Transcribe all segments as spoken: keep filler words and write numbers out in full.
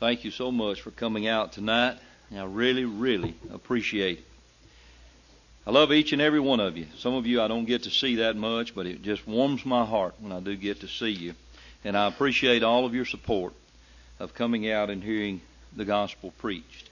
Thank you so much for coming out tonight. I really, really appreciate it. I love each and every one of you. Some of you I don't get to see that much, but it just warms my heart when I do get to see you. And I appreciate all of your support of coming out and hearing the gospel preached.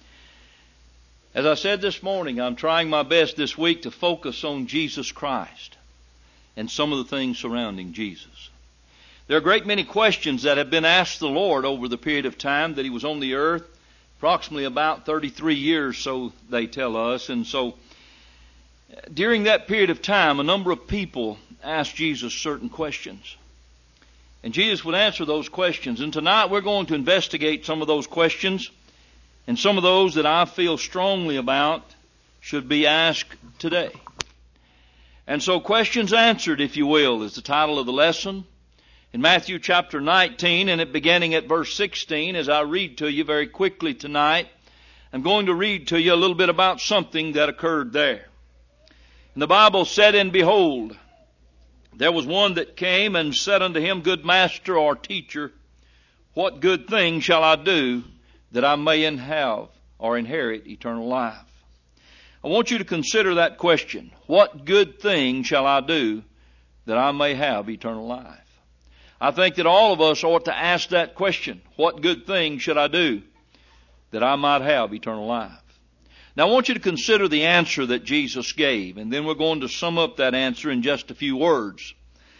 As I said this morning, I'm trying my best this week to focus on Jesus Christ and some of the things surrounding Jesus. There are a great many questions that have been asked the Lord over the period of time that He was on the earth, approximately about thirty-three years, so they tell us. And so during that period of time, a number of people asked Jesus certain questions. And Jesus would answer those questions. And tonight we're going to investigate some of those questions and some of those that I feel strongly about should be asked today. And so Questions Answered, if you will, is the title of the lesson. In Matthew chapter nineteen, and it beginning at verse sixteen, as I read to you very quickly tonight, I'm going to read to you a little bit about something that occurred there. And the Bible said, "And behold, there was one that came and said unto him, Good master or teacher, what good thing shall I do that I may have or inherit eternal life?" I want you to consider that question. What good thing shall I do that I may have eternal life? I think that all of us ought to ask that question. What good thing should I do that I might have eternal life? Now I want you to consider the answer that Jesus gave, and then we're going to sum up that answer in just a few words.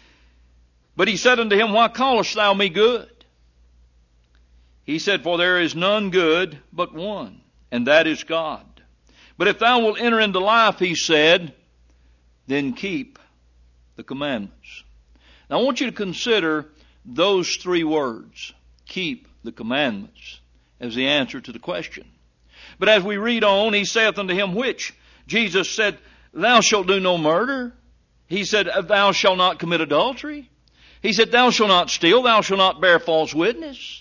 But He said unto him, Why callest thou me good? He said, For there is none good but one, and that is God. But if thou wilt enter into life, He said, then keep the commandments. Now I want you to consider those three words, keep the commandments, as the answer to the question. But as we read on, He saith unto him, Which? Jesus said, Thou shalt do no murder. He said, Thou shalt not commit adultery. He said, Thou shalt not steal. Thou shalt not bear false witness.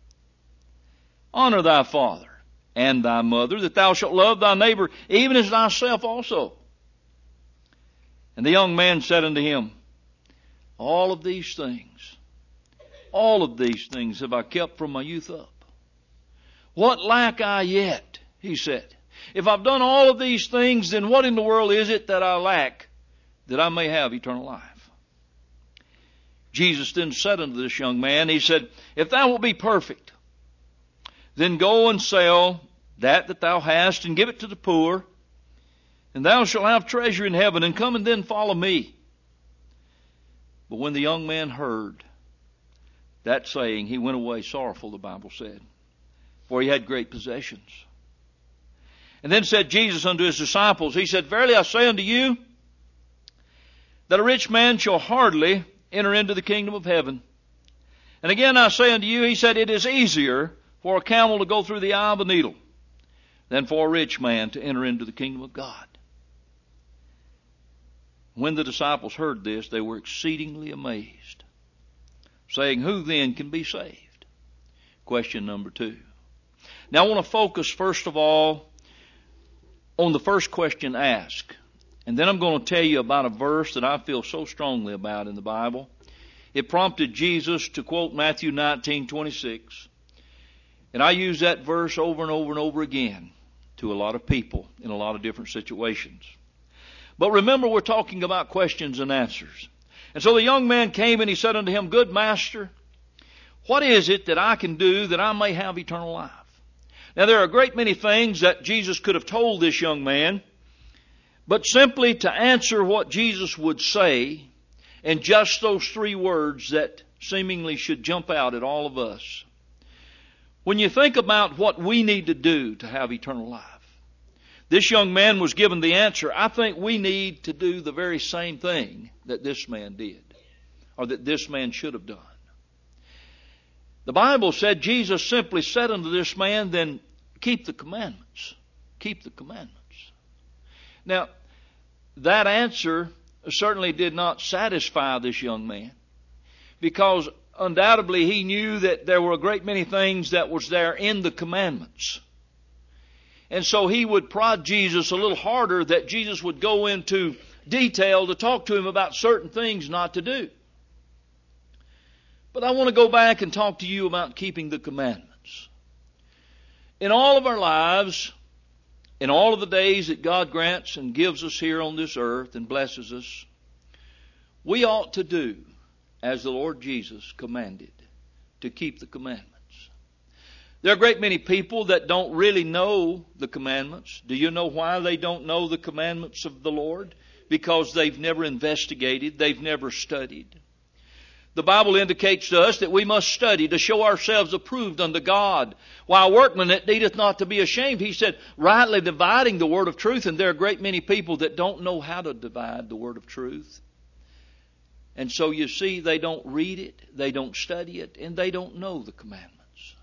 Honor thy father and thy mother, that thou shalt love thy neighbor even as thyself also. And the young man said unto him, All of these things, all of these things have I kept from my youth up. What lack I yet? He said. If I've done all of these things, then what in the world is it that I lack that I may have eternal life? Jesus then said unto this young man, He said, If thou wilt be perfect, then go and sell that that thou hast and give it to the poor, and thou shalt have treasure in heaven, and come and then follow me. But when the young man heard that saying, he went away sorrowful, the Bible said, for he had great possessions. And then said Jesus unto His disciples, He said, Verily I say unto you, that a rich man shall hardly enter into the kingdom of heaven. And again I say unto you, He said, It is easier for a camel to go through the eye of a needle than for a rich man to enter into the kingdom of God. When the disciples heard this, they were exceedingly amazed, saying, Who then can be saved? Question number two. Now I want to focus first of all on the first question asked. And then I'm going to tell you about a verse that I feel so strongly about in the Bible. It prompted Jesus to quote Matthew nineteen twenty-six. And I use that verse over and over and over again to a lot of people in a lot of different situations. But remember, we're talking about questions and answers. And so the young man came and he said unto him, Good master, what is it that I can do that I may have eternal life? Now there are a great many things that Jesus could have told this young man, but simply to answer what Jesus would say in just those three words that seemingly should jump out at all of us. When you think about what we need to do to have eternal life, this young man was given the answer. I think we need to do the very same thing that this man did, or that this man should have done. The Bible said, Jesus simply said unto this man, Then keep the commandments. Keep the commandments. Now, that answer certainly did not satisfy this young man, because undoubtedly he knew that there were a great many things that was there in the commandments. And so he would prod Jesus a little harder, that Jesus would go into detail to talk to him about certain things not to do. But I want to go back and talk to you about keeping the commandments. In all of our lives, in all of the days that God grants and gives us here on this earth and blesses us, we ought to do as the Lord Jesus commanded, to keep the commandments. There are a great many people that don't really know the commandments. Do you know why they don't know the commandments of the Lord? Because they've never investigated, they've never studied. The Bible indicates to us that we must study to show ourselves approved unto God. While workman that needeth not to be ashamed, he said, rightly dividing the word of truth. And there are a great many people that don't know how to divide the word of truth. And so you see, they don't read it, they don't study it, and they don't know the commandments.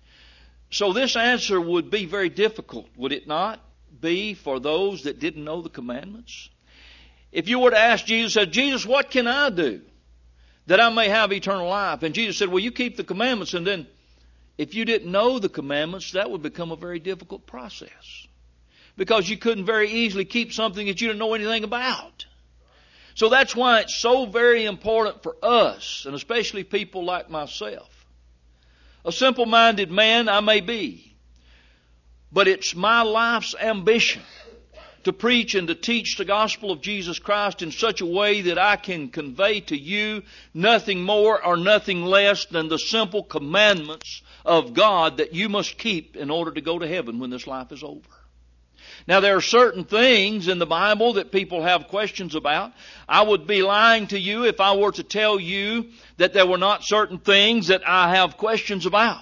So this answer would be very difficult, would it not be, for those that didn't know the commandments? If you were to ask Jesus, said, Jesus, what can I do that I may have eternal life? And Jesus said, well, you keep the commandments. And then if you didn't know the commandments, that would become a very difficult process. Because you couldn't very easily keep something that you didn't know anything about. So that's why it's so very important for us, and especially people like myself. A simple-minded man I may be, but it's my life's ambition to preach and to teach the gospel of Jesus Christ in such a way that I can convey to you nothing more or nothing less than the simple commandments of God that you must keep in order to go to heaven when this life is over. Now, there are certain things in the Bible that people have questions about. I would be lying to you if I were to tell you that there were not certain things that I have questions about.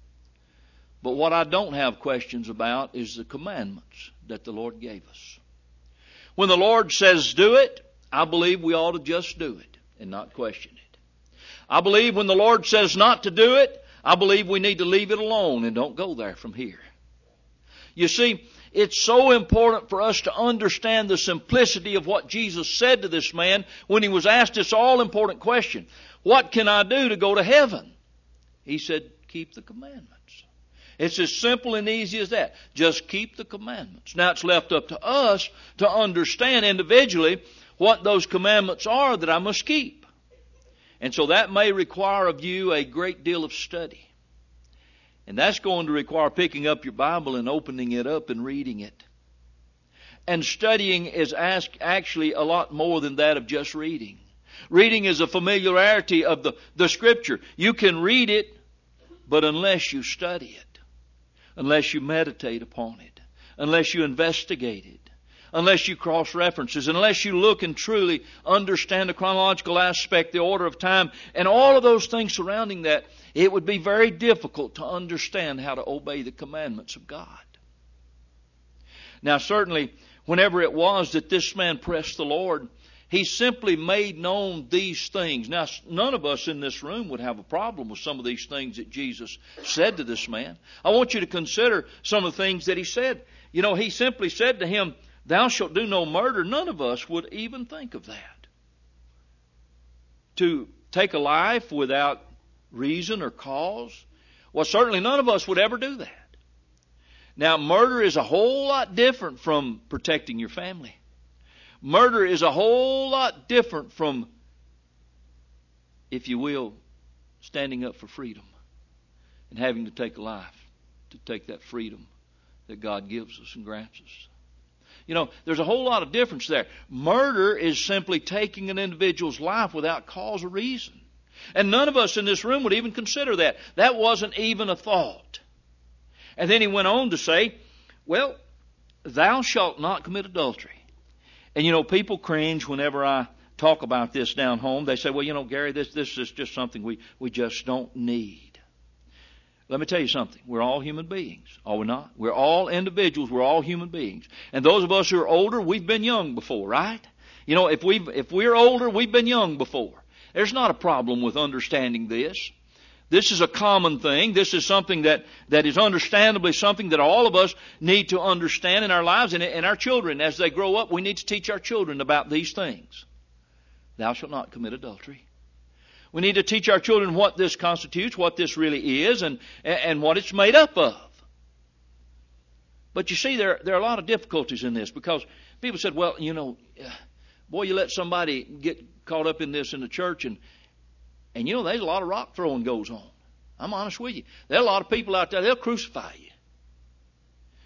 But what I don't have questions about is the commandments that the Lord gave us. When the Lord says do it, I believe we ought to just do it and not question it. I believe when the Lord says not to do it, I believe we need to leave it alone and don't go there from here. You see, it's so important for us to understand the simplicity of what Jesus said to this man when he was asked this all-important question. What can I do to go to heaven? He said, keep the commandments. It's as simple and easy as that. Just keep the commandments. Now it's left up to us to understand individually what those commandments are that I must keep. And so that may require of you a great deal of study. And that's going to require picking up your Bible and opening it up and reading it. And studying is ask, actually a lot more than that of just reading. Reading is a familiarity of the, the Scripture. You can read it, but unless you study it, unless you meditate upon it, unless you investigate it, unless you cross-references, unless you look and truly understand the chronological aspect, the order of time, and all of those things surrounding that, it would be very difficult to understand how to obey the commandments of God. Now, certainly, whenever it was that this man pressed the Lord, he simply made known these things. Now, none of us in this room would have a problem with some of these things that Jesus said to this man. I want you to consider some of the things that he said. You know, he simply said to him, thou shalt do no murder. None of us would even think of that. To take a life without reason or cause? Well, certainly none of us would ever do that. Now, murder is a whole lot different from protecting your family. Murder is a whole lot different from, if you will, standing up for freedom and having to take a life to take that freedom that God gives us and grants us. You know, there's a whole lot of difference there. Murder is simply taking an individual's life without cause or reason. And none of us in this room would even consider that. That wasn't even a thought. And then he went on to say, well, thou shalt not commit adultery. And you know, people cringe whenever I talk about this down home. They say, well, you know, Gary, this, this is just something we, we just don't need. Let me tell you something. We're all human beings, are we not? We're all individuals. We're all human beings. And those of us who are older, we've been young before, right? You know, if we've, if we're older, we've been young before. There's not a problem with understanding this. This is a common thing. This is something that, that is understandably something that all of us need to understand in our lives. And, and our children, as they grow up, we need to teach our children about these things. Thou shalt not commit adultery. We need to teach our children what this constitutes, what this really is, and, and what it's made up of. But you see, there, there are a lot of difficulties in this because people said, well, you know, boy, you let somebody get caught up in this in the church, and, and you know, there's a lot of rock throwing goes on. I'm honest with you. There are a lot of people out there, they'll crucify you.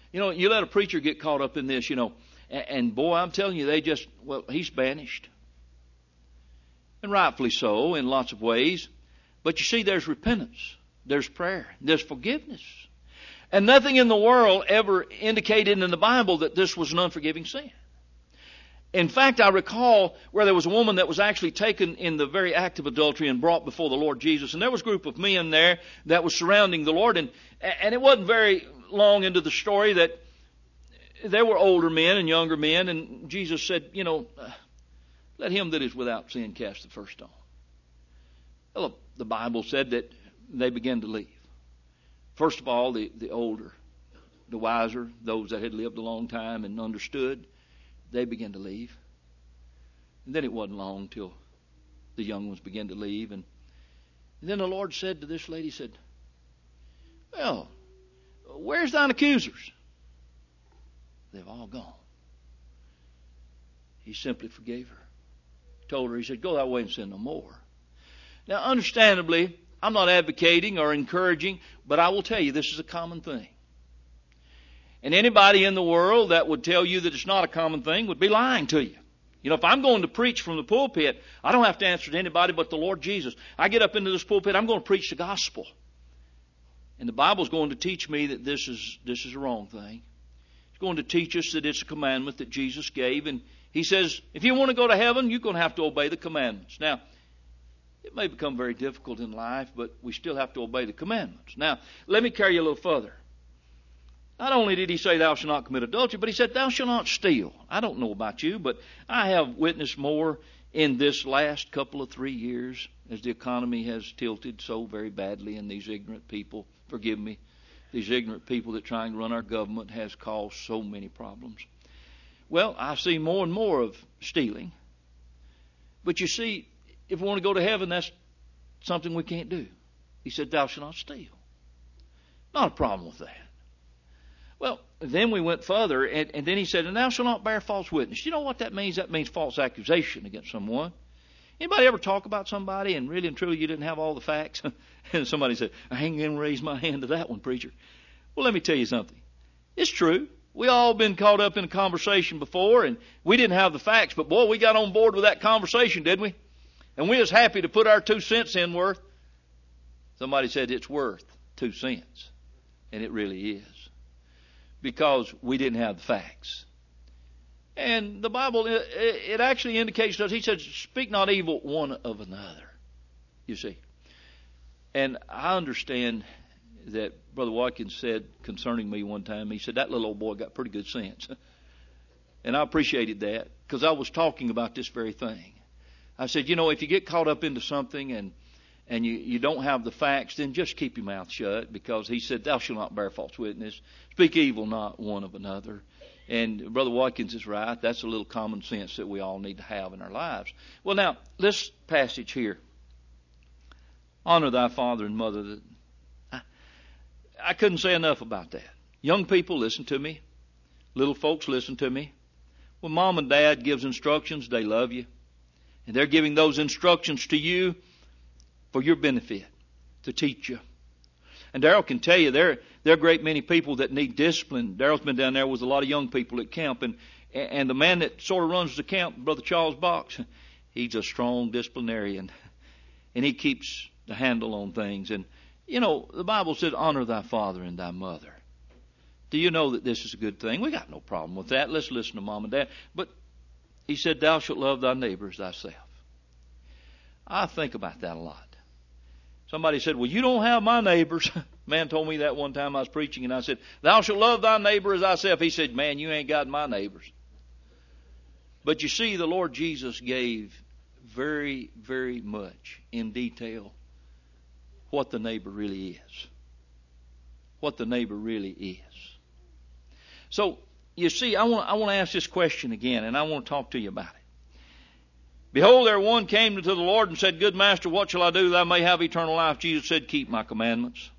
You know, you let a preacher get caught up in this, you know, and, and boy, I'm telling you, they just, well, he's banished. And rightfully so in lots of ways. But you see, there's repentance, there's prayer, there's forgiveness. And nothing in the world ever indicated in the Bible that this was an unforgiving sin. In fact, I recall where there was a woman that was actually taken in the very act of adultery and brought before the Lord Jesus. And there was a group of men there that was surrounding the Lord. And, and it wasn't very long into the story that there were older men and younger men. And Jesus said, you know, uh, let him that is without sin cast the first stone. Well, the Bible said that they began to leave. First of all, the, the older, the wiser, those that had lived a long time and understood, they began to leave. And then it wasn't long till the young ones began to leave. And, and then the Lord said to this lady, said, well, where's thine accusers? They've all gone. He simply forgave her. Told her, he said, go that way and sin no more. Now, understandably, I'm not advocating or encouraging, but I will tell you this is a common thing. And anybody in the world that would tell you that it's not a common thing would be lying to you. You know, if I'm going to preach from the pulpit, I don't have to answer to anybody but the Lord Jesus. I get up into this pulpit, I'm going to preach the gospel. And the Bible's going to teach me that this is this is a wrong thing. It's going to teach us that it's a commandment that Jesus gave. And He says, if you want to go to heaven, you're going to have to obey the commandments. Now, it may become very difficult in life, but we still have to obey the commandments. Now, let me carry you a little further. Not only did He say, thou shalt not commit adultery, but He said, thou shalt not steal. I don't know about you, but I have witnessed more in this last couple of three years as the economy has tilted so very badly, and these ignorant people, forgive me, these ignorant people that are trying to run our government has caused so many problems. Well, I see more and more of stealing. But you see, if we want to go to heaven, that's something we can't do. He said, thou shalt not steal. Not a problem with that. Well, then we went further, and, and then He said, and thou shalt not bear false witness. You know what that means? That means false accusation against someone. Anybody ever talk about somebody and really and truly you didn't have all the facts? And somebody said, I ain't going to raise my hand to that one, preacher. Well, let me tell you something. It's true. We all been caught up in a conversation before, and we didn't have the facts, but boy, we got on board with that conversation, didn't we? And we was happy to put our two cents in worth. Somebody said it's worth two cents. And it really is. Because we didn't have the facts. And the Bible, it, it actually indicates to us, He said, speak not evil one of another. You see. And I understand that Brother Watkins said concerning me one time, he said, that little old boy got pretty good sense. And I appreciated that because I was talking about this very thing. I said, you know, if you get caught up into something and and you, you don't have the facts, then just keep your mouth shut, because He said, thou shalt not bear false witness. Speak evil not one of another. And Brother Watkins is right. That's a little common sense that we all need to have in our lives. Well, now, this passage here. Honor thy father and mother. I, I couldn't say enough about that. Young people, listen to me. Little folks, listen to me. When mom and dad gives instructions, they love you. And they're giving those instructions to you for your benefit, to teach you. And Darrell can tell you, there, there are a great many people that need discipline. Darrell's been down there with a lot of young people at camp. And, and the man that sort of runs the camp, Brother Charles Box, he's a strong disciplinarian. And he keeps the handle on things. And, you know, the Bible says, honor thy father and thy mother. Do you know that this is a good thing? We got no problem with that. Let's listen to mom and dad. But He said, thou shalt love thy neighbor as thyself. I think about that a lot. Somebody said, well, you don't have my neighbors. Man told me that one time I was preaching, and I said, thou shalt love thy neighbor as thyself. He said, man, you ain't got my neighbors. But you see, the Lord Jesus gave very, very much in detail what the neighbor really is. What the neighbor really is. So, you see, I want, I want to ask this question again, and I want to talk to you about it. Behold, there one came to the Lord and said, good master, what shall I do that I may have eternal life? Jesus said, keep my commandments.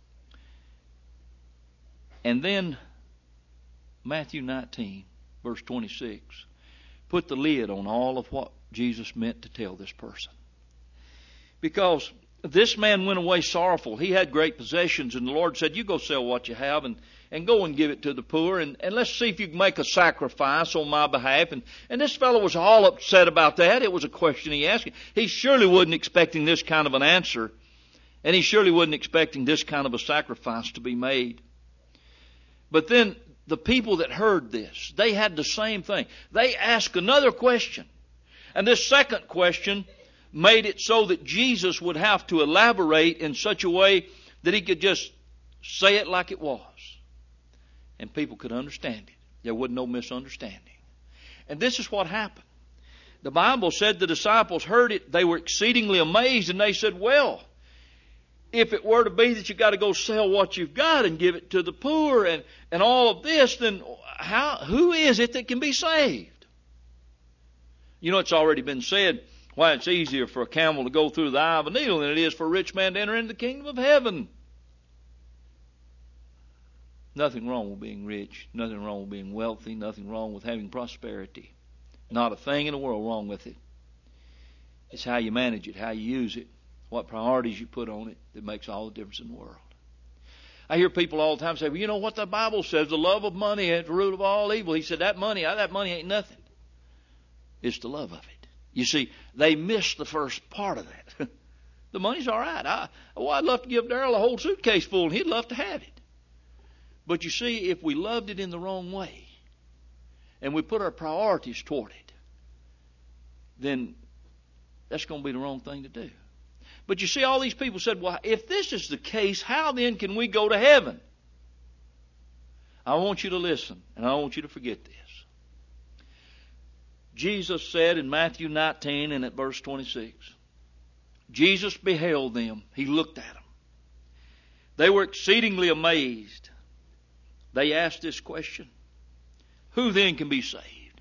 And then Matthew nineteen, verse twenty-six, put the lid on all of what Jesus meant to tell this person. Because this man went away sorrowful. He had great possessions, and the Lord said, you go sell what you have and, and go and give it to the poor, and, and let's see if you can make a sacrifice on my behalf. And, and this fellow was all upset about that. It was a question he asked. He surely wasn't expecting this kind of an answer, and he surely wasn't expecting this kind of a sacrifice to be made. But then the people that heard this, they had the same thing. They asked another question. And this second question made it so that Jesus would have to elaborate in such a way that he could just say it like it was. And people could understand it. There wasn't no misunderstanding. And this is what happened. The Bible said the disciples heard it. They were exceedingly amazed, and they said, well, if it were to be that you've got to go sell what you've got and give it to the poor and, and all of this, then how, who is it that can be saved? You know, it's already been said why it's easier for a camel to go through the eye of a needle than it is for a rich man to enter into the kingdom of heaven. Nothing wrong with being rich. Nothing wrong with being wealthy. Nothing wrong with having prosperity. Not a thing in the world wrong with it. It's how you manage it, how you use it, what priorities you put on it that makes all the difference in the world. I hear people all the time say, well, you know what the Bible says, the love of money is the root of all evil. He said, that money, that money ain't nothing. It's the love of it. You see, they missed the first part of that. The money's all right. I, well, I'd love to give Darrell a whole suitcase full, and he'd love to have it. But you see, if we loved it in the wrong way, and we put our priorities toward it, then that's going to be the wrong thing to do. But you see, all these people said, well, if this is the case, how then can we go to heaven? I want you to listen, and I don't want you to forget this. Jesus said in Matthew nineteen and at verse twenty-six, Jesus beheld them. He looked at them. They were exceedingly amazed. They asked this question, who then can be saved?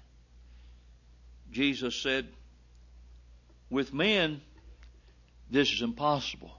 Jesus said, with men, this is impossible.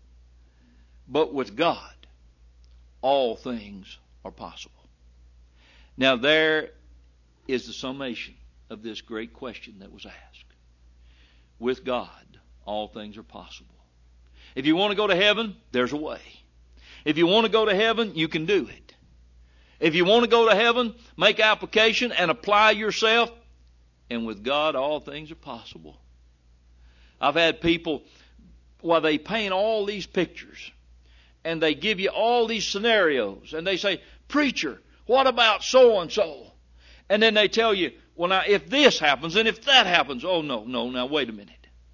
But with God, all things are possible. Now there is the summation of this great question that was asked. With God, all things are possible. If you want to go to heaven, there's a way. If you want to go to heaven, you can do it. If you want to go to heaven, make application and apply yourself. And with God, all things are possible. I've had people, while they paint all these pictures, and they give you all these scenarios, and they say, preacher, what about so-and-so? And then they tell you, well, now, if this happens, and if that happens, oh, no, no, now, wait a minute.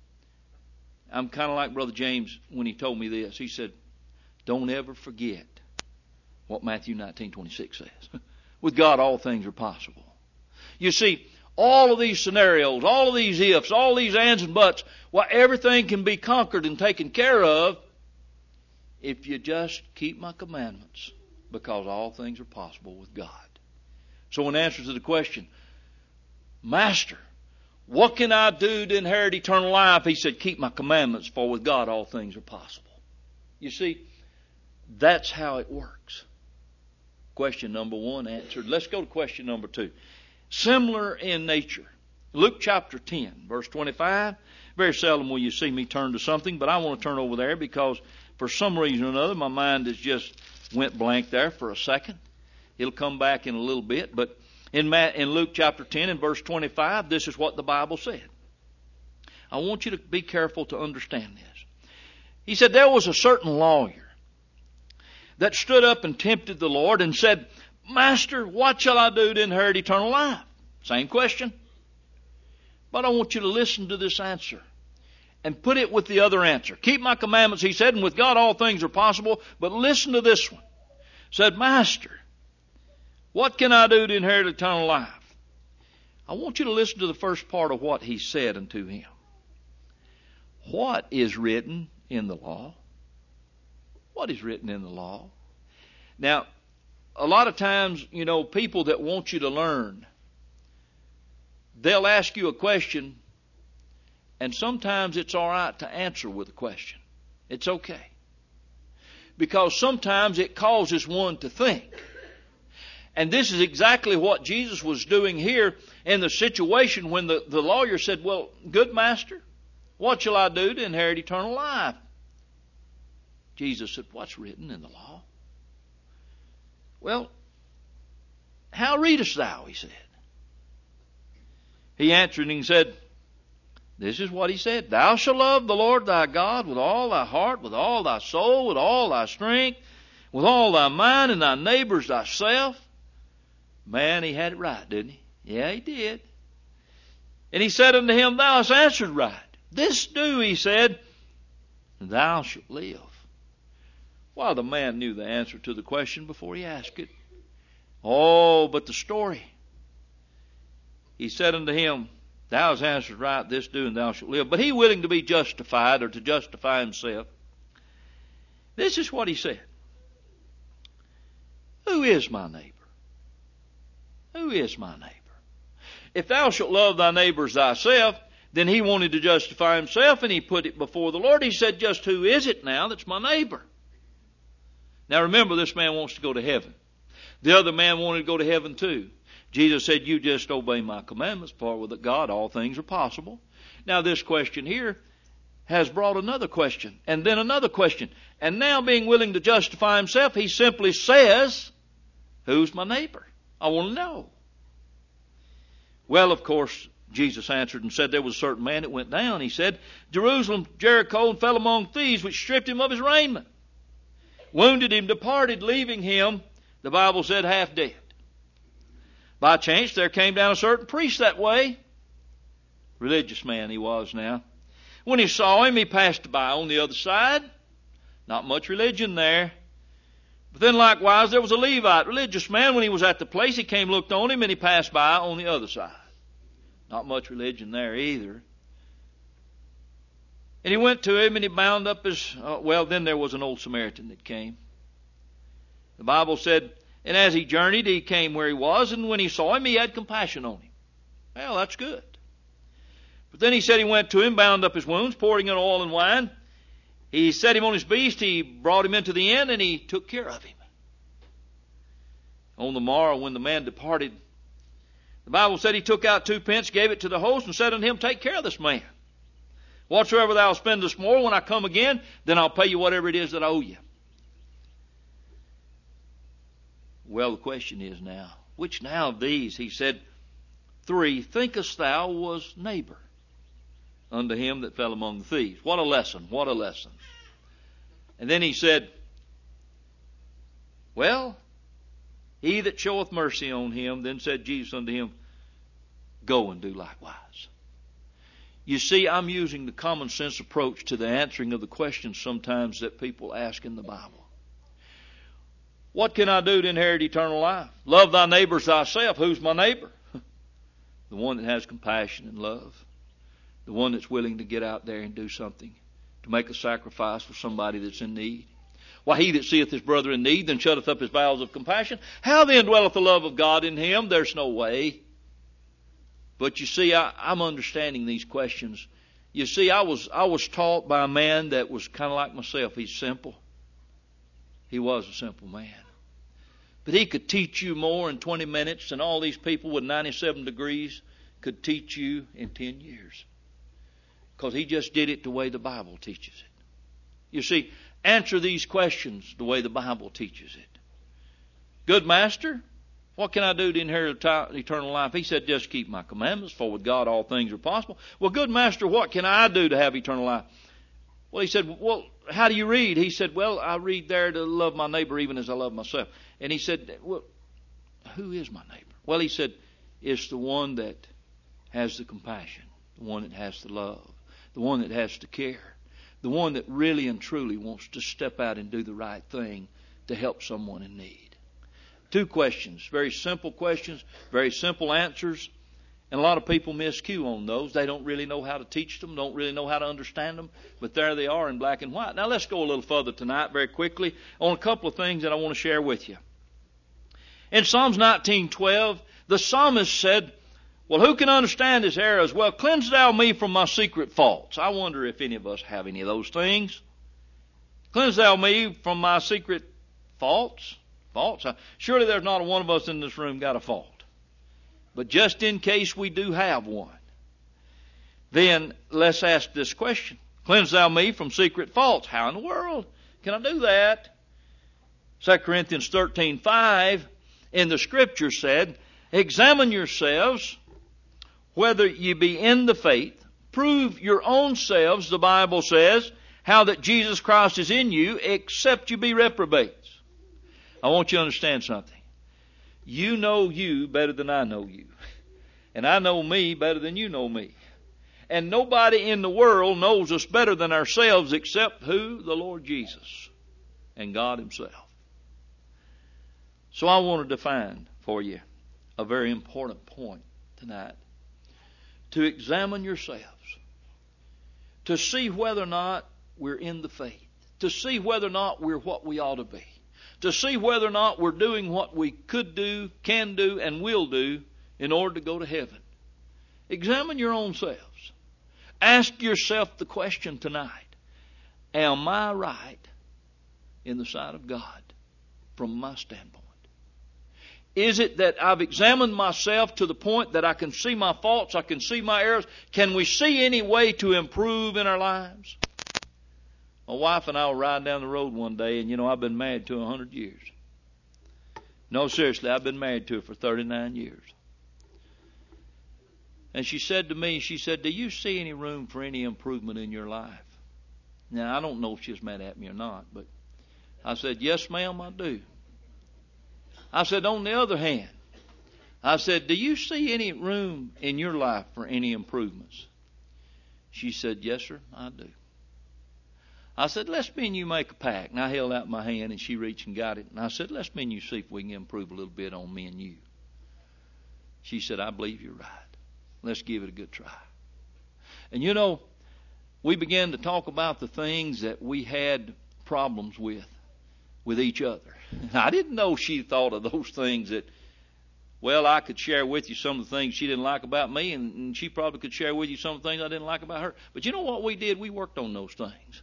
I'm kind of like Brother James when he told me this. He said, don't ever forget what Matthew nineteen twenty-six says. With God, all things are possible. You see, all of these scenarios, all of these ifs, all these ands and buts, well, everything can be conquered and taken care of if you just keep my commandments, because all things are possible with God. So in answer to the question, Master, what can I do to inherit eternal life? He said, keep my commandments, for with God all things are possible. You see, that's how it works. Question number one answered. Let's go to question number two. Similar in nature. Luke chapter ten, verse twenty-five. Very seldom will you see me turn to something, but I want to turn over there because for some reason or another my mind has just went blank there for a second. It'll come back in a little bit, but in Luke chapter ten and verse twenty-five, this is what the Bible said. I want you to be careful to understand this. He said, there was a certain lawyer that stood up and tempted the Lord and said, Master, what shall I do to inherit eternal life? Same question. But I want you to listen to this answer and put it with the other answer. Keep my commandments, he said, and with God all things are possible. But listen to this one. Said, Master, what can I do to inherit eternal life? I want you to listen to the first part of what he said unto him. What is written in the law? What is written in the law? Now, a lot of times, you know, people that want you to learn, they'll ask you a question, and sometimes it's all right to answer with a question. It's okay. Because sometimes it causes one to think. And this is exactly what Jesus was doing here in the situation when the, the lawyer said, well, good master, What shall I do to inherit eternal life? Jesus said, what's written in the law? Well, how readest thou? He said. He answered and said, this is what he said. Thou shalt love the Lord thy God with all thy heart, with all thy soul, with all thy strength, with all thy mind, and thy neighbors thyself. Man, he had it right, didn't he? Yeah, he did. And he said unto him, thou hast answered right. This do, he said, and thou shalt live. Well, the man knew the answer to the question before he asked it. Oh, but the story. He said unto him, thou hast answered right, this do, and thou shalt live. But he, willing to be justified, or to justify himself, this is what he said. Who is my neighbor? Who is my neighbor? If thou shalt love thy neighbor as thyself, then he wanted to justify himself, and he put it before the Lord. He said, just who is it now that's my neighbor? Now remember, this man wants to go to heaven. The other man wanted to go to heaven too. Jesus said, you just obey my commandments, for with God all things are possible. Now this question here has brought another question, and then another question. And now, being willing to justify himself, he simply says, who's my neighbor? I want to know. Well, of course, Jesus answered and said, there was a certain man that went down. He said, Jerusalem, Jericho, and fell among thieves, which stripped him of his raiment, wounded him, departed, leaving him, the Bible said, half dead. By chance, there came down a certain priest that way. Religious man he was now. When he saw him, he passed by on the other side. Not much religion there. But then likewise, there was a Levite, religious man. When he was at the place, he came, looked on him, and he passed by on the other side. Not much religion there either. And he went to him, and he bound up his... Uh, well, then there was an old Samaritan that came. The Bible said, and as he journeyed, he came where he was, and when he saw him, he had compassion on him. Well, that's good. But then he said he went to him, bound up his wounds, pouring in oil and wine. He set him on his beast, he brought him into the inn, and he took care of him. On the morrow, when the man departed, the Bible said he took out two pence, gave it to the host, and said unto him, take care of this man. Whatsoever thou spendest more, when I come again, then I'll pay you whatever it is that I owe you. Well, the question is now, which now of these? He said, three, thinkest thou was neighbor unto him that fell among the thieves? What a lesson, what a lesson. And then he said, well, he that showeth mercy on him, then said Jesus unto him, go and do likewise. You see, I'm using the common sense approach to the answering of the questions sometimes that people ask in the Bible. What can I do to inherit eternal life? Love thy neighbors thyself. Who's my neighbor? The one that has compassion and love. The one that's willing to get out there and do something, to make a sacrifice for somebody that's in need. Why, he that seeth his brother in need, then shutteth up his bowels of compassion. How then dwelleth the love of God in him? There's no way. But you see, I, I'm understanding these questions. You see, I was I was taught by a man that was kind of like myself. He's simple. He was a simple man. But he could teach you more in twenty minutes than all these people with ninety-seven degrees could teach you in ten years. Because he just did it the way the Bible teaches it. You see, answer these questions the way the Bible teaches it. Good master, what can I do to inherit eternal life? He said, just keep my commandments, for with God all things are possible. Well, good master, what can I do to have eternal life? Well, he said, well, how do you read? He said, well, I read there to love my neighbor even as I love myself. And he said, well, who is my neighbor? Well, he said, it's the one that has the compassion, the one that has the love, the one that has the care, the one that really and truly wants to step out and do the right thing to help someone in need. Two questions, very simple questions, very simple answers. And a lot of people miss cue on those. They don't really know how to teach them, don't really know how to understand them. But there they are in black and white. Now let's go a little further tonight very quickly on a couple of things that I want to share with you. In Psalms nineteen twelve, the psalmist said, well, who can understand his errors? Well, cleanse thou me from my secret faults. I wonder if any of us have any of those things. Cleanse thou me from my secret faults. Faults? Surely there's not a one of us in this room got a fault. But just in case we do have one, then let's ask this question. Cleanse thou me from secret faults. How in the world can I do that? Second Corinthians thirteen five in the Scripture said, examine yourselves whether you be in the faith. Prove your own selves, the Bible says, how that Jesus Christ is in you, except you be reprobates. I want you to understand something. You know you better than I know you. And I know me better than you know me. And nobody in the world knows us better than ourselves except who? The Lord Jesus and God Himself. So I want to define for you a very important point tonight. To examine yourselves. To see whether or not we're in the faith. To see whether or not we're what we ought to be. To see whether or not we're doing what we could do, can do, and will do in order to go to heaven. Examine your own selves. Ask yourself the question tonight. Am I right in the sight of God from my standpoint? Is it that I've examined myself to the point that I can see my faults, I can see my errors? Can we see any way to improve in our lives? My wife and I were riding down the road one day, and you know, I've been married to her a hundred years. No, seriously, I've been married to her for thirty-nine years. And she said to me, she said, do you see any room for any improvement in your life? Now, I don't know if she was mad at me or not, but I said, yes, ma'am, I do. I said, on the other hand, I said, do you see any room in your life for any improvements? She said, yes, sir, I do. I said, let's me and you make a pact. And I held out my hand, and she reached and got it. And I said, let's me and you see if we can improve a little bit on me and you. She said, I believe you're right. Let's give it a good try. And you know, we began to talk about the things that we had problems with, with each other. And I didn't know she thought of those things that, well, I could share with you some of the things she didn't like about me, and, and she probably could share with you some of the things I didn't like about her. But you know what we did? We worked on those things.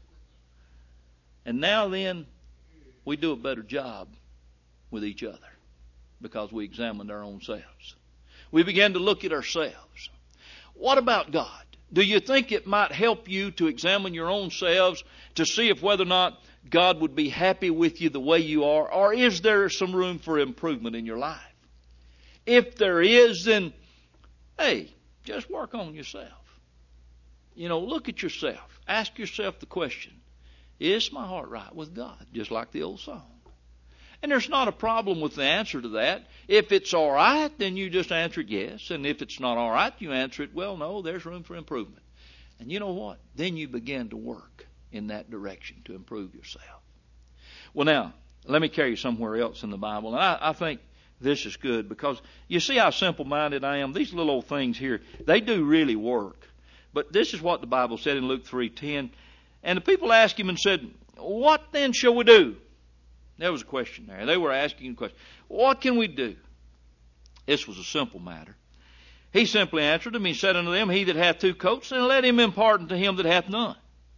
And now then, we do a better job with each other because we examined our own selves. We began to look at ourselves. What about God? Do you think it might help you to examine your own selves to see if whether or not God would be happy with you the way you are? Or is there some room for improvement in your life? If there is, then, hey, just work on yourself. You know, look at yourself. Ask yourself the question, is my heart right with God? Just like the old song. And there's not a problem with the answer to that. If it's all right, then you just answer it yes. And if it's not all right, you answer it, well, no, there's room for improvement. And you know what? Then you begin to work in that direction to improve yourself. Well, now, let me carry you somewhere else in the Bible. And I, I think this is good because you see how simple-minded I am. These little old things here, they do really work. But this is what the Bible said in Luke three ten. And the people asked him and said, what then shall we do? There was a question there. They were asking a question. What can we do? This was a simple matter. He simply answered them. He said unto them, he that hath two coats, then let him impart unto him that hath none.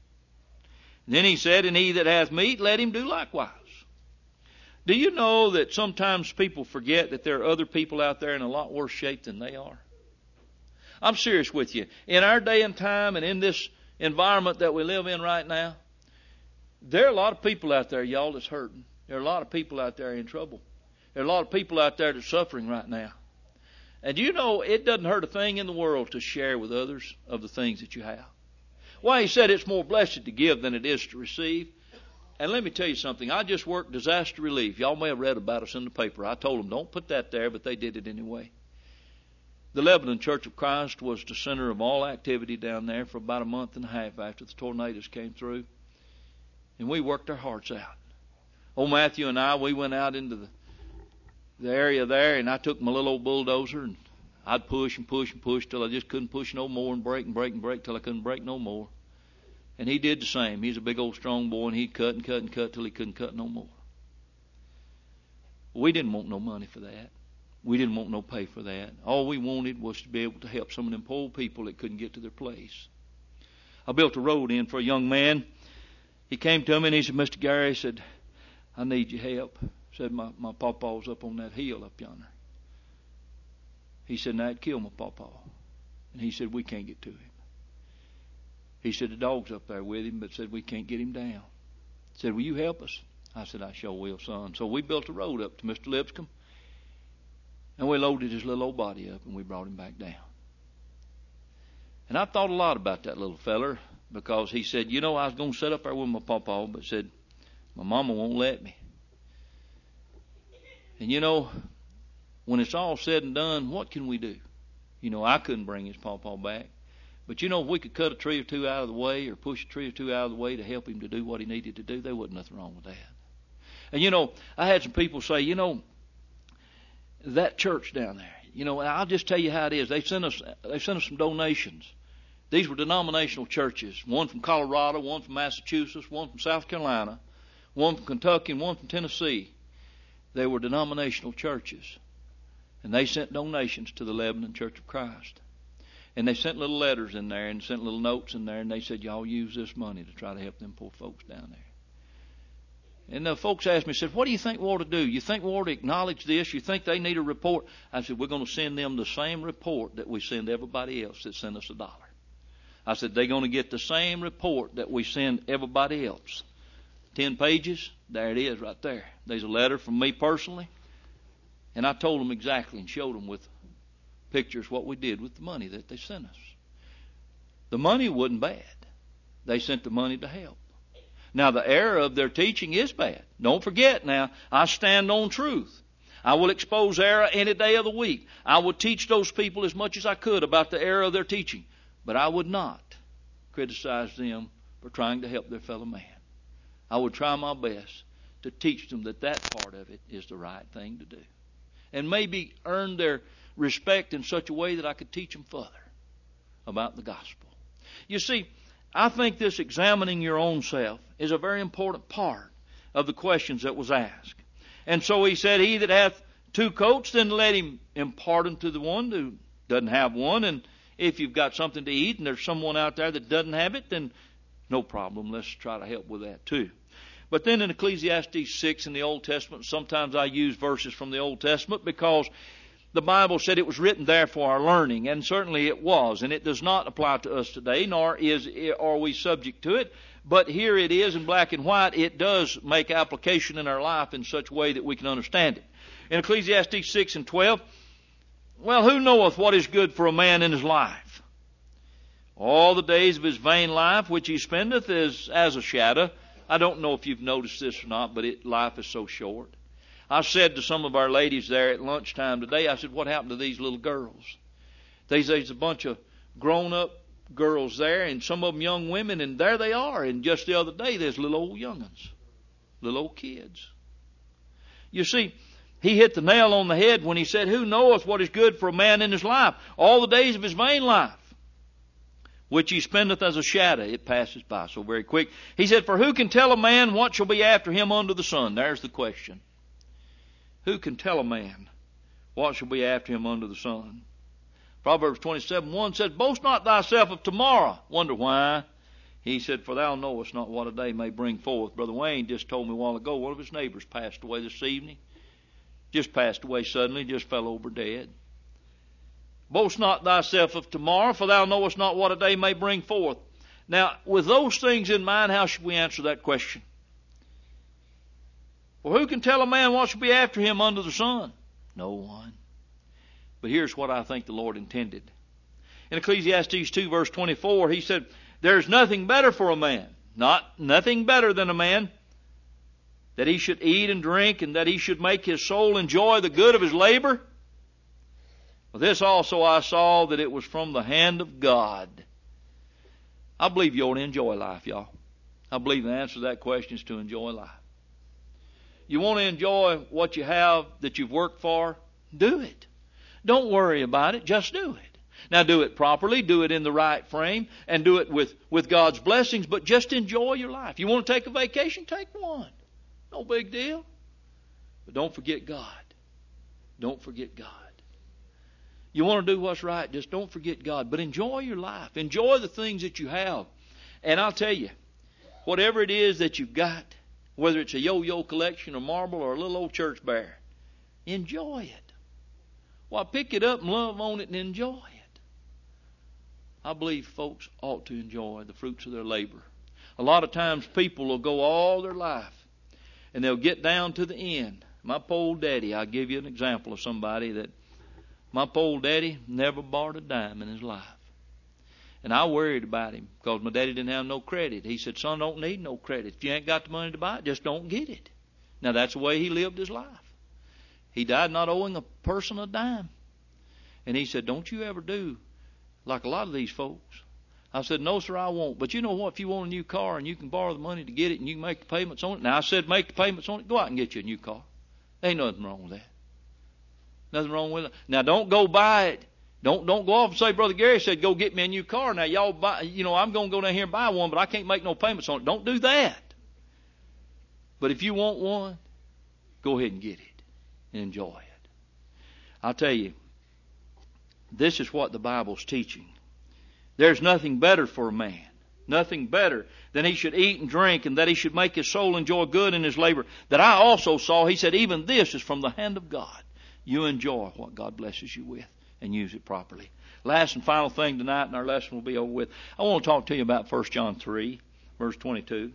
And then he said, and he that hath meat, let him do likewise. Do you know that sometimes people forget that there are other people out there in a lot worse shape than they are? I'm serious with you. In our day and time and in this environment that we live in right now, there are a lot of people out there, y'all, that's hurting. There are a lot of people out there in trouble. There are a lot of people out there that's suffering right now. And you know, it doesn't hurt a thing in the world to share with others of the things that you have. Why, he said it's more blessed to give than it is to receive. And let me tell you something. I just worked disaster relief. Y'all may have read about us in the paper. I told them, don't put that there, but they did it anyway. The Lebanon Church of Christ was the center of all activity down there for about a month and a half after the tornadoes came through. And we worked our hearts out. Old Matthew and I, we went out into the, the area there, and I took my little old bulldozer, and I'd push and push and push till I just couldn't push no more, and break and break and break till I couldn't break no more. And he did the same. He's a big old strong boy, and he'd cut and cut and cut till he couldn't cut no more. We didn't want no money for that. We didn't want no pay for that. All we wanted was to be able to help some of them poor people that couldn't get to their place. I built a road in for a young man. He came to me and he said, Mister Gary, he said, I need your help. He said, my, my pawpaw's up on that hill up yonder. He said, now I'd kill my pawpaw. And he said, we can't get to him. He said, the dog's up there with him, but said, we can't get him down. Said, will you help us? I said, I sure will, son. So we built a road up to Mister Lipscomb, and we loaded his little old body up, and we brought him back down. And I thought a lot about that little feller, because he said, you know, I was going to sit up there with my pawpaw, but said, my mama won't let me. And you know, when it's all said and done, what can we do? You know, I couldn't bring his pawpaw back. But you know, if we could cut a tree or two out of the way, or push a tree or two out of the way to help him to do what he needed to do, there wasn't nothing wrong with that. And you know, I had some people say, you know, that church down there, you know, I'll just tell you how it is. They sent us, they sent us some donations. These were denominational churches, one from Colorado, one from Massachusetts, one from South Carolina, one from Kentucky, and one from Tennessee. They were denominational churches. And they sent donations to the Lebanon Church of Christ. And they sent little letters in there and sent little notes in there, and they said, y'all use this money to try to help them poor folks down there. And the folks asked me, said, what do you think we ought to do? You think we ought to acknowledge this? You think they need a report? I said, we're going to send them the same report that we send everybody else that sent us a dollar. I said, they're going to get the same report that we send everybody else. Ten pages, there it is right there. There's a letter from me personally. And I told them exactly and showed them with pictures what we did with the money that they sent us. The money wasn't bad. They sent the money to help. Now, the error of their teaching is bad. Don't forget now, I stand on truth. I will expose error any day of the week. I would teach those people as much as I could about the error of their teaching. But I would not criticize them for trying to help their fellow man. I would try my best to teach them that that part of it is the right thing to do. And maybe earn their respect in such a way that I could teach them further about the gospel. You see, I think this examining your own self is a very important part of the questions that was asked. And so he said, he that hath two coats, then let him impart unto the one who doesn't have one. And if you've got something to eat and there's someone out there that doesn't have it, then no problem. Let's try to help with that too. But then in Ecclesiastes six in the Old Testament, sometimes I use verses from the Old Testament because the Bible said it was written there for our learning, and certainly it was, and it does not apply to us today, nor is are we subject to it. But here it is in black and white. It does make application in our life in such a way that we can understand it. In Ecclesiastes six and twelve, well, who knoweth what is good for a man in his life? All the days of his vain life which he spendeth is as a shadow. I don't know if you've noticed this or not, but it, life is so short. I said to some of our ladies there at lunchtime today, I said, what happened to these little girls? There's, there's a bunch of grown-up girls there, and some of them young women, and there they are. And just the other day, there's little old young'uns, little old kids. You see, he hit the nail on the head when he said, who knoweth what is good for a man in his life? All the days of his vain life, which he spendeth as a shadow, it passes by so very quick. He said, for who can tell a man what shall be after him under the sun? There's the question. Who can tell a man what shall be after him under the sun? Proverbs twenty-seven one said, boast not thyself of tomorrow. Wonder why? He said, for thou knowest not what a day may bring forth. Brother Wayne just told me a while ago, one of his neighbors passed away this evening. Just passed away suddenly, just fell over dead. Boast not thyself of tomorrow, for thou knowest not what a day may bring forth. Now, with those things in mind, how should we answer that question? Well, who can tell a man what shall be after him under the sun? No one. But here's what I think the Lord intended. In Ecclesiastes two verse twenty-four, he said, there is nothing better for a man, not nothing better than a man, that he should eat and drink, and that he should make his soul enjoy the good of his labor. Well, this also I saw, that it was from the hand of God. I believe you ought to enjoy life, y'all. I believe the answer to that question is to enjoy life. You want to enjoy what you have that you've worked for? Do it. Don't worry about it. Just do it. Now do it properly. Do it in the right frame. And do it with, with God's blessings. But just enjoy your life. You want to take a vacation? Take one. No big deal. But don't forget God. Don't forget God. You want to do what's right? Just don't forget God. But enjoy your life. Enjoy the things that you have. And I'll tell you, whatever it is that you've got, whether it's a yo-yo collection or marble or a little old church bear, enjoy it. Why, pick it up and love on it and enjoy it. I believe folks ought to enjoy the fruits of their labor. A lot of times people will go all their life and they'll get down to the end. My poor old daddy, I'll give you an example of somebody that, my poor old daddy never borrowed a dime in his life. And I worried about him because my daddy didn't have no credit. He said, son, don't need no credit. If you ain't got the money to buy it, just don't get it. Now that's the way he lived his life. He died not owing a person a dime. And he said, don't you ever do like a lot of these folks. I said, no, sir, I won't. But you know what? If you want a new car and you can borrow the money to get it and you can make the payments on it. Now, I said make the payments on it. Go out and get you a new car. There ain't nothing wrong with that. Nothing wrong with it. Now, don't go buy it. Don't don't go off and say, Brother Gary said, go get me a new car. Now, y'all buy, you know, I'm going to go down here and buy one, but I can't make no payments on it. Don't do that. But if you want one, go ahead and get it and enjoy it. I'll tell you, this is what the Bible's teaching. There's nothing better for a man, nothing better than he should eat and drink and that he should make his soul enjoy good in his labor. That I also saw, he said, even this is from the hand of God. You enjoy what God blesses you with and use it properly. Last and final thing tonight, and our lesson will be over with. I want to talk to you about First John three, verse twenty-two.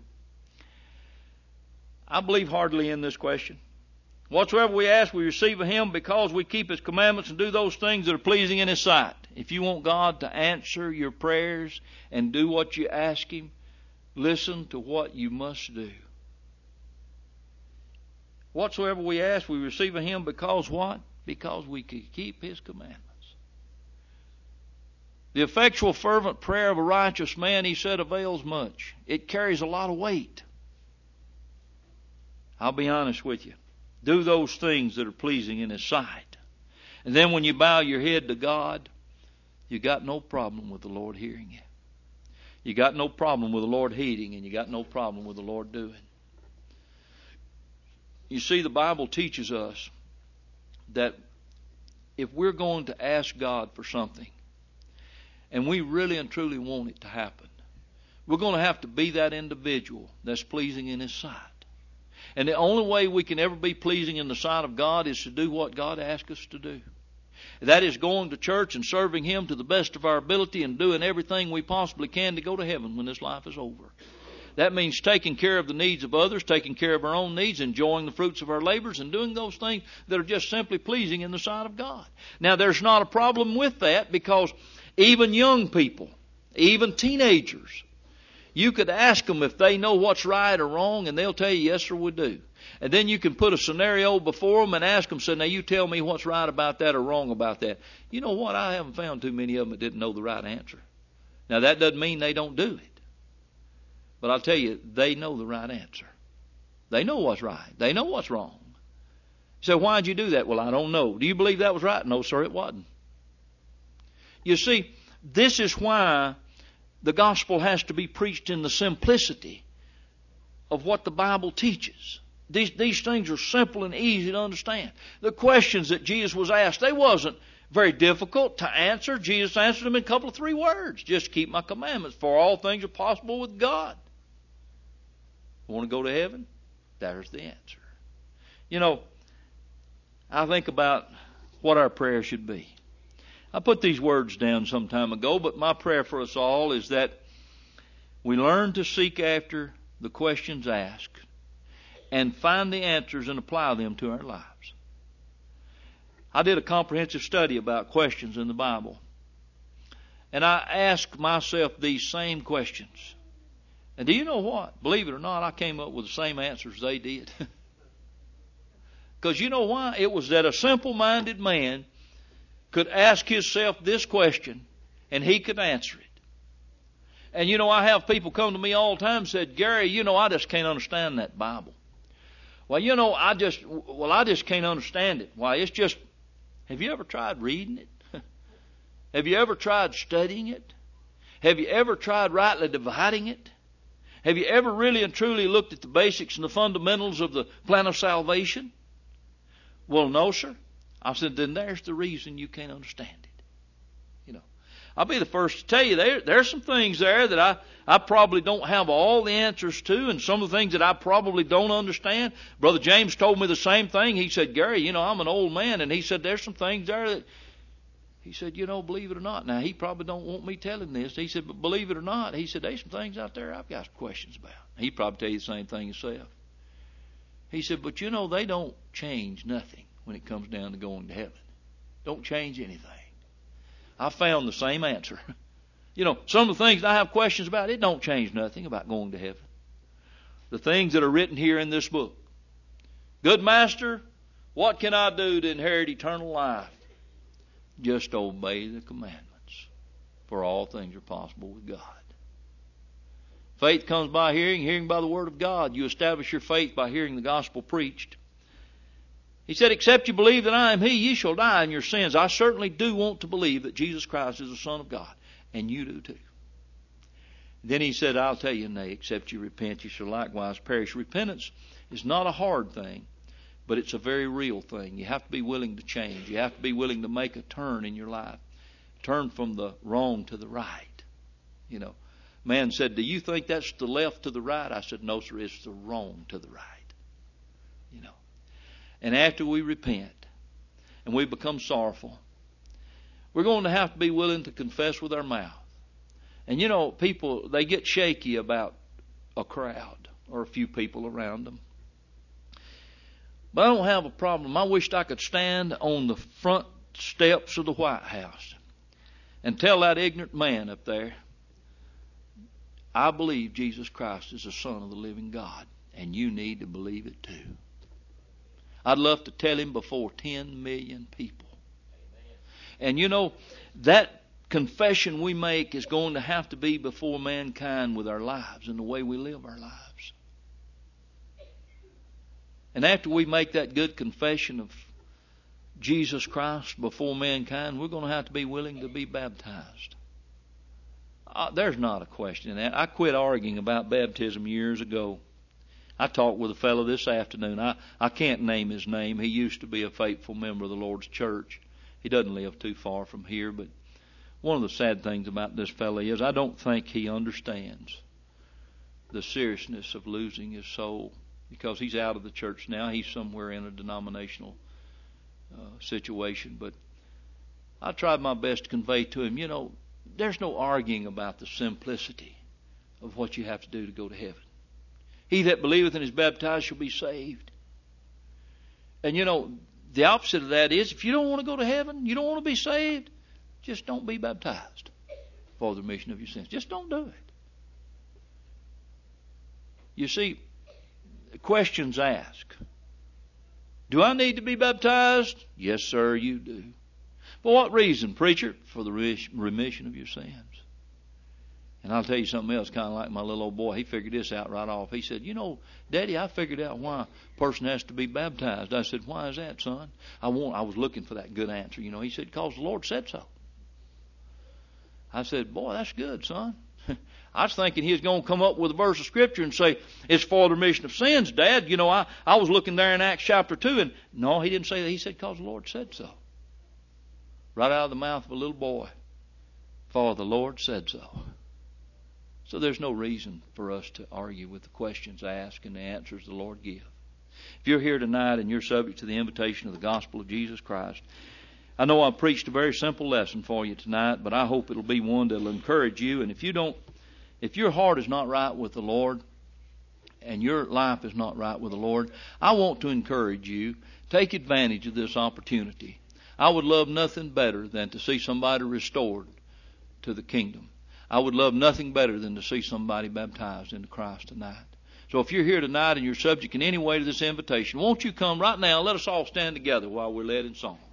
I believe heartily in this question. Whatsoever we ask, we receive of Him because we keep His commandments and do those things that are pleasing in His sight. If you want God to answer your prayers and do what you ask Him, listen to what you must do. Whatsoever we ask, we receive of Him because what? Because we keep His commandments. The effectual fervent prayer of a righteous man, he said, avails much. It carries a lot of weight. I'll be honest with you. Do those things that are pleasing in His sight. And then when you bow your head to God, you got no problem with the Lord hearing you. You got no problem with the Lord heeding, and you got no problem with the Lord doing. You see, the Bible teaches us that if we're going to ask God for something, and we really and truly want it to happen, we're going to have to be that individual that's pleasing in His sight. And the only way we can ever be pleasing in the sight of God is to do what God asks us to do. That is going to church and serving Him to the best of our ability and doing everything we possibly can to go to heaven when this life is over. That means taking care of the needs of others, taking care of our own needs, enjoying the fruits of our labors, and doing those things that are just simply pleasing in the sight of God. Now, there's not a problem with that because even young people, even teenagers, you could ask them if they know what's right or wrong, and they'll tell you, yes, sir, we do. And then you can put a scenario before them and ask them, say, now you tell me what's right about that or wrong about that. You know what? I haven't found too many of them that didn't know the right answer. Now, that doesn't mean they don't do it. But I'll tell you, they know the right answer. They know what's right. They know what's wrong. You say, why'd you do that? Well, I don't know. Do you believe that was right? No, sir, it wasn't. You see, this is why the gospel has to be preached in the simplicity of what the Bible teaches. These, these things are simple and easy to understand. The questions that Jesus was asked, they wasn't very difficult to answer. Jesus answered them in a couple of three words. Just keep my commandments, for all things are possible with God. Want to go to heaven? There's the answer. You know, I think about what our prayer should be. I put these words down some time ago, but my prayer for us all is that we learn to seek after the questions asked and find the answers and apply them to our lives. I did a comprehensive study about questions in the Bible, and I asked myself these same questions. And do you know what? Believe it or not, I came up with the same answers they did. Because you know why? It was that a simple-minded man could ask himself this question, and he could answer it. And you know, I have people come to me all the time and said, Gary, you know, I just can't understand that Bible. Well, you know, I just, well, I just can't understand it. Why, it's just, have you ever tried reading it? Have you ever tried studying it? Have you ever tried rightly dividing it? Have you ever really and truly looked at the basics and the fundamentals of the plan of salvation? Well, no, sir. I said, then there's the reason you can't understand it. You know, I'll be the first to tell you there, there's some things there that I, I probably don't have all the answers to, and some of the things that I probably don't understand. Brother James told me the same thing. He said, Gary, you know, I'm an old man, and he said, there's some things there that, He said, you know, believe it or not. Now, he probably don't want me telling this. He said, but believe it or not, he said, there's some things out there I've got some questions about. He'd probably tell you the same thing himself. He said, but you know, they don't change nothing when it comes down to going to heaven. Don't change anything. I found the same answer. You know, some of the things I have questions about, it don't change nothing about going to heaven. The things that are written here in this book. Good master, what can I do to inherit eternal life? Just obey the commandments. For all things are possible with God. Faith comes by hearing, hearing by the word of God. You establish your faith by hearing the gospel preached. He said, except you believe that I am He, ye shall die in your sins. I certainly do want to believe that Jesus Christ is the Son of God. And you do too. Then he said, I'll tell you, nay, except you repent, you shall likewise perish. Repentance is not a hard thing, but it's a very real thing. You have to be willing to change. You have to be willing to make a turn in your life. Turn from the wrong to the right. You know, man said, do you think that's the left to the right? I said, no, sir, it's the wrong to the right. You know. And after we repent and we become sorrowful, we're going to have to be willing to confess with our mouth. And you know, people, they get shaky about a crowd or a few people around them. But I don't have a problem. I wished I could stand on the front steps of the White House and tell that ignorant man up there, I believe Jesus Christ is the Son of the living God, and you need to believe it too. I'd love to tell him before ten million people. And you know, that confession we make is going to have to be before mankind with our lives and the way we live our lives. And after we make that good confession of Jesus Christ before mankind, we're going to have to be willing to be baptized. Uh, there's not a question in that. I quit arguing about baptism years ago. I talked with a fellow this afternoon. I, I can't name his name. He used to be a faithful member of the Lord's church. He doesn't live too far from here, but one of the sad things about this fellow is I don't think he understands the seriousness of losing his soul, because he's out of the church now. He's somewhere in a denominational uh, situation. But I tried my best to convey to him, you know, there's no arguing about the simplicity of what you have to do to go to heaven. He that believeth and is baptized shall be saved. And you know, the opposite of that is, if you don't want to go to heaven, you don't want to be saved, just don't be baptized for the remission of your sins. Just don't do it. You see, questions asked. Do I need to be baptized? Yes, sir, you do. For what reason, preacher? For the remission of your sins. And I'll tell you something else, kind of like my little old boy. He figured this out right off. He said, you know, Daddy, I figured out why a person has to be baptized. I said, why is that, son? I want, I was looking for that good answer. You know, he said, because the Lord said so. I said, boy, that's good, son. I was thinking he was going to come up with a verse of Scripture and say, it's for the remission of sins, Dad. You know, I, I was looking there in Acts chapter two, and no, he didn't say that. He said, because the Lord said so. Right out of the mouth of a little boy. For the Lord said so. So there's no reason for us to argue with the questions asked and the answers the Lord gives. If you're here tonight and you're subject to the invitation of the gospel of Jesus Christ, I know I preached a very simple lesson for you tonight, but I hope it'll be one that'll encourage you. And if you don't, if your heart is not right with the Lord and your life is not right with the Lord, I want to encourage you, take advantage of this opportunity. I would love nothing better than to see somebody restored to the kingdom. I would love nothing better than to see somebody baptized into Christ tonight. So if you're here tonight and you're subject in any way to this invitation, won't you come right now? Let us all stand together while we're led in song.